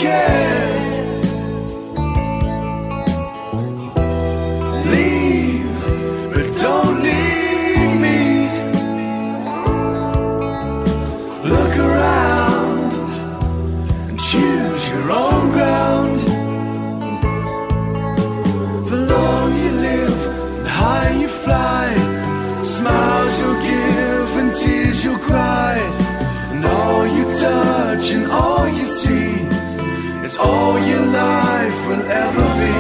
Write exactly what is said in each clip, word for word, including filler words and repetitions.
forget. Leave, but don't leave me. Look around and choose your own ground. For long you live and high you fly. Smiles you'll give and tears you'll cry. And all you touch and all you see, it's all your life will ever be.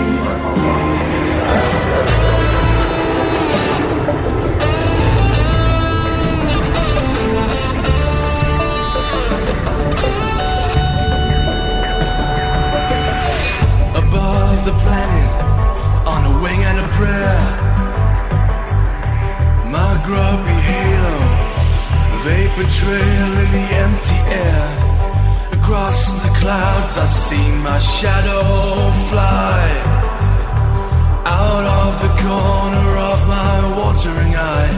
Above the planet, on a wing and a prayer, my grubby halo, vapor trail in the empty air. Across the clouds I see my shadow fly. Out of the corner of my watering eye,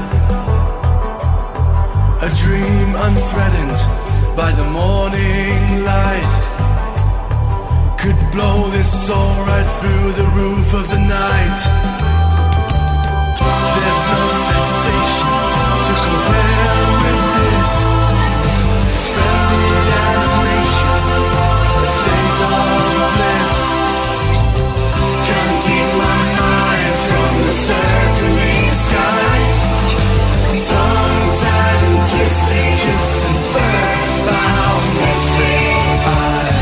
a dream unthreatened by the morning light could blow this soul right through the roof of the night. There's no sensation to compare with this. Suspended animation, the stays of bliss. Can't keep my mind from the circling skies. Tongue-tied and twisted just to burn bound misfit eye.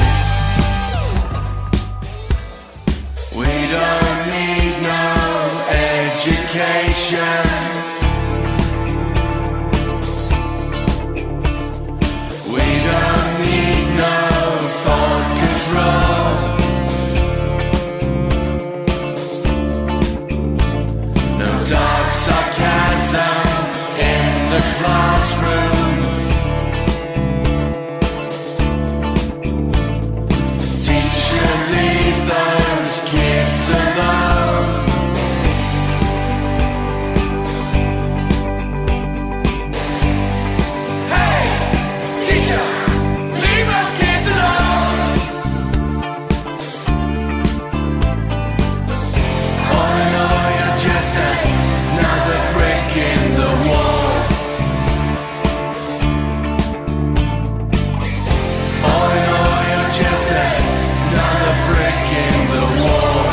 We don't need no education. We don't need no thought control. No dark sarcasm in the classroom. Teachers leave those kids alone. Hey, teacher, leave us kids alone. All in all, you're just another brick in the wall. All in all, you're just another brick in the wall.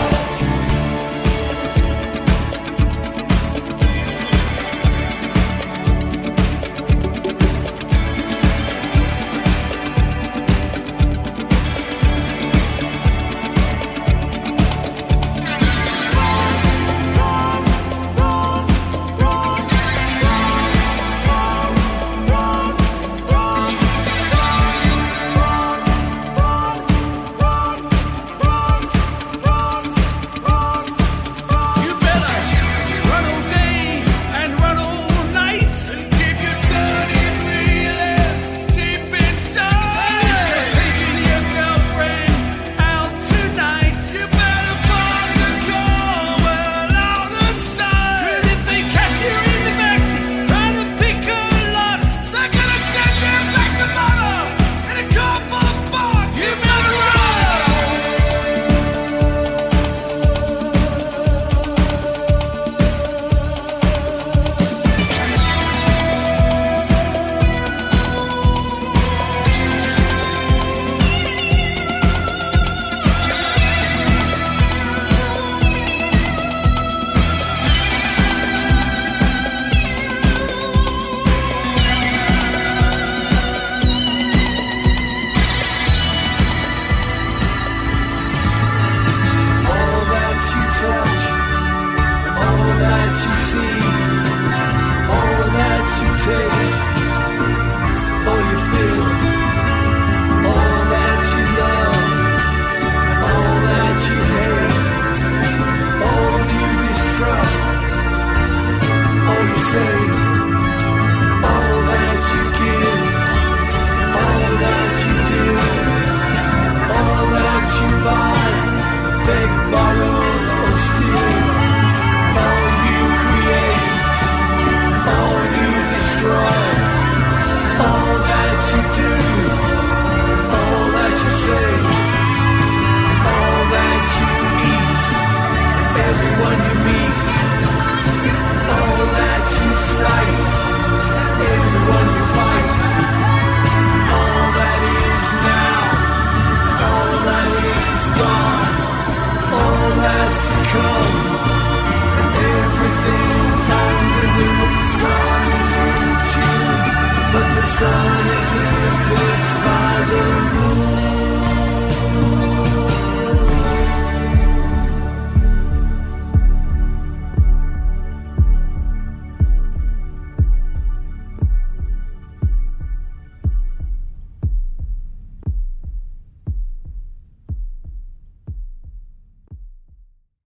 sun.